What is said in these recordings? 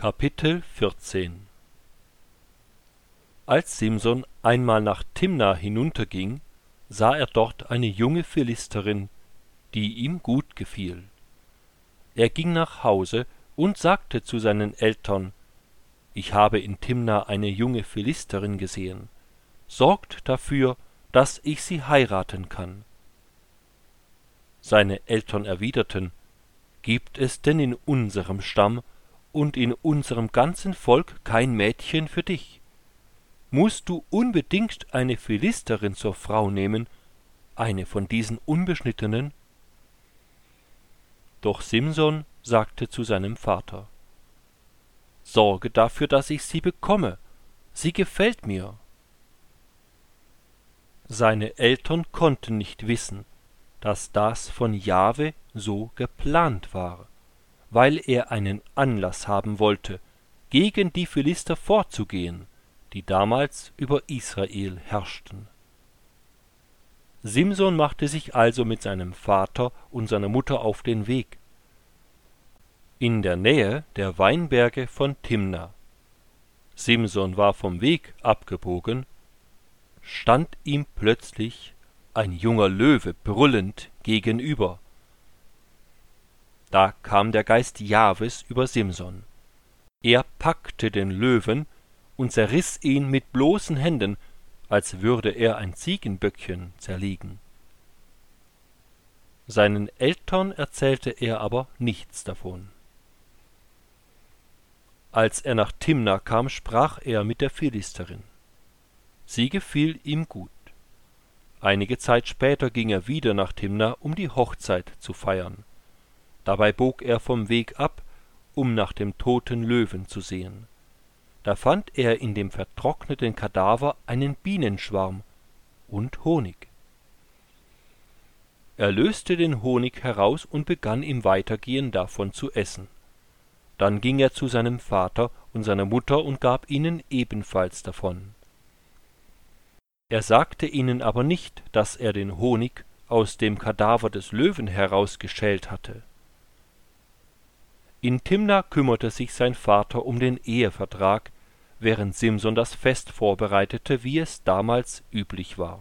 Kapitel 14 Als Simson einmal nach Timna hinunterging, sah er dort eine junge Philisterin, die ihm gut gefiel. Er ging nach Hause und sagte zu seinen Eltern: »Ich habe in Timna eine junge Philisterin gesehen. Sorgt dafür, dass ich sie heiraten kann.« Seine Eltern erwiderten: »Gibt es denn in unserem Stamm und in unserem ganzen Volk kein Mädchen für dich? Musst du unbedingt eine Philisterin zur Frau nehmen, eine von diesen Unbeschnittenen?« Doch Simson sagte zu seinem Vater: »Sorge dafür, dass ich sie bekomme, sie gefällt mir.« Seine Eltern konnten nicht wissen, dass das von Jahwe so geplant war, weil er einen Anlass haben wollte, gegen die Philister vorzugehen, die damals über Israel herrschten. Simson machte sich also mit seinem Vater und seiner Mutter auf den Weg. In der Nähe der Weinberge von Timna. Simson war vom Weg abgebogen, stand ihm plötzlich ein junger Löwe brüllend gegenüber. Da kam der Geist Jahwes über Simson. Er packte den Löwen und zerriss ihn mit bloßen Händen, als würde er ein Ziegenböckchen zerlegen. Seinen Eltern erzählte er aber nichts davon. Als er nach Timna kam, sprach er mit der Philisterin. Sie gefiel ihm gut. Einige Zeit später ging er wieder nach Timna, um die Hochzeit zu feiern. Dabei bog er vom Weg ab, um nach dem toten Löwen zu sehen. Da fand er in dem vertrockneten Kadaver einen Bienenschwarm und Honig. Er löste den Honig heraus und begann im Weitergehen davon zu essen. Dann ging er zu seinem Vater und seiner Mutter und gab ihnen ebenfalls davon. Er sagte ihnen aber nicht, dass er den Honig aus dem Kadaver des Löwen herausgeschält hatte. In Timna kümmerte sich sein Vater um den Ehevertrag, während Simson das Fest vorbereitete, wie es damals üblich war.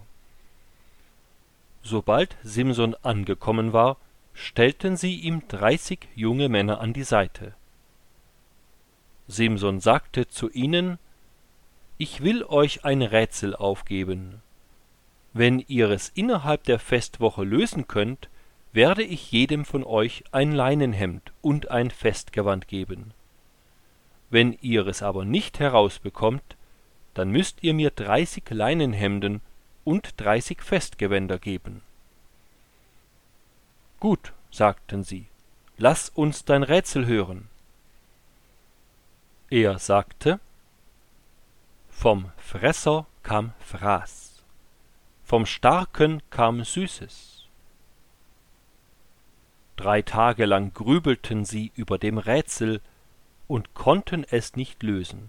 Sobald Simson angekommen war, stellten sie ihm 30 junge Männer an die Seite. Simson sagte zu ihnen: »Ich will euch ein Rätsel aufgeben. Wenn ihr es innerhalb der Festwoche lösen könnt, werde ich jedem von euch ein Leinenhemd und ein Festgewand geben. Wenn ihr es aber nicht herausbekommt, dann müsst ihr mir 30 Leinenhemden und 30 Festgewänder geben.« »Gut«, sagten sie, »lass uns dein Rätsel hören.« Er sagte: »Vom Fresser kam Fraß, vom Starken kam Süßes. 3 Tage lang grübelten sie über dem Rätsel und konnten es nicht lösen.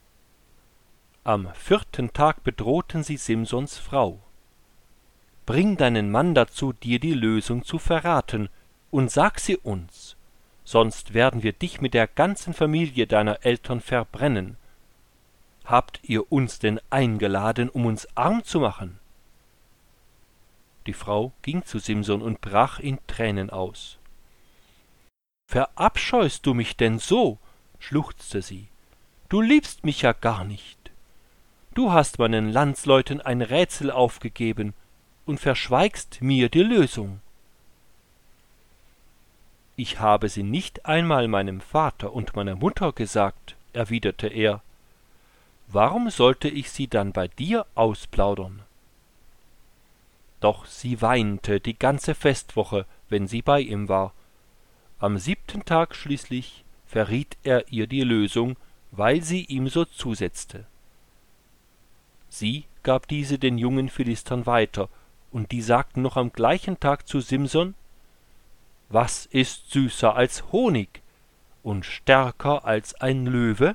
Am 4. Tag bedrohten sie Simsons Frau. »Bring deinen Mann dazu, dir die Lösung zu verraten, und sag sie uns, sonst werden wir dich mit der ganzen Familie deiner Eltern verbrennen. Habt ihr uns denn eingeladen, um uns arm zu machen?« Die Frau ging zu Simson und brach in Tränen aus. »Verabscheust du mich denn so?«, schluchzte sie. »Du liebst mich ja gar nicht. Du hast meinen Landsleuten ein Rätsel aufgegeben und verschweigst mir die Lösung.« »Ich habe sie nicht einmal meinem Vater und meiner Mutter gesagt«, erwiderte er. »Warum sollte ich sie dann bei dir ausplaudern?« Doch sie weinte die ganze Festwoche, wenn sie bei ihm war. Am 7. Tag schließlich verriet er ihr die Lösung, weil sie ihm so zusetzte. Sie gab diese den jungen Philistern weiter, und die sagten noch am gleichen Tag zu Simson: »Was ist süßer als Honig und stärker als ein Löwe?«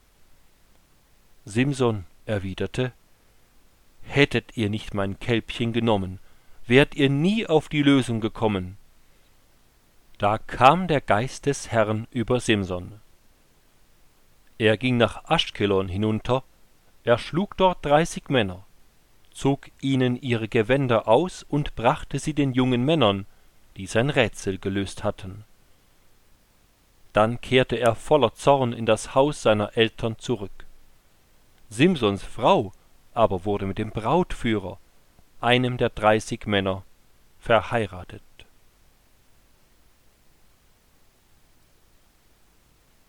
Simson erwiderte: »Hättet ihr nicht mein Kälbchen genommen, wärt ihr nie auf die Lösung gekommen.« Da kam der Geist des Herrn über Simson. Er ging nach Aschkelon hinunter, erschlug dort 30 Männer, zog ihnen ihre Gewänder aus und brachte sie den jungen Männern, die sein Rätsel gelöst hatten. Dann kehrte er voller Zorn in das Haus seiner Eltern zurück. Simsons Frau aber wurde mit dem Brautführer, einem der 30 Männer, verheiratet.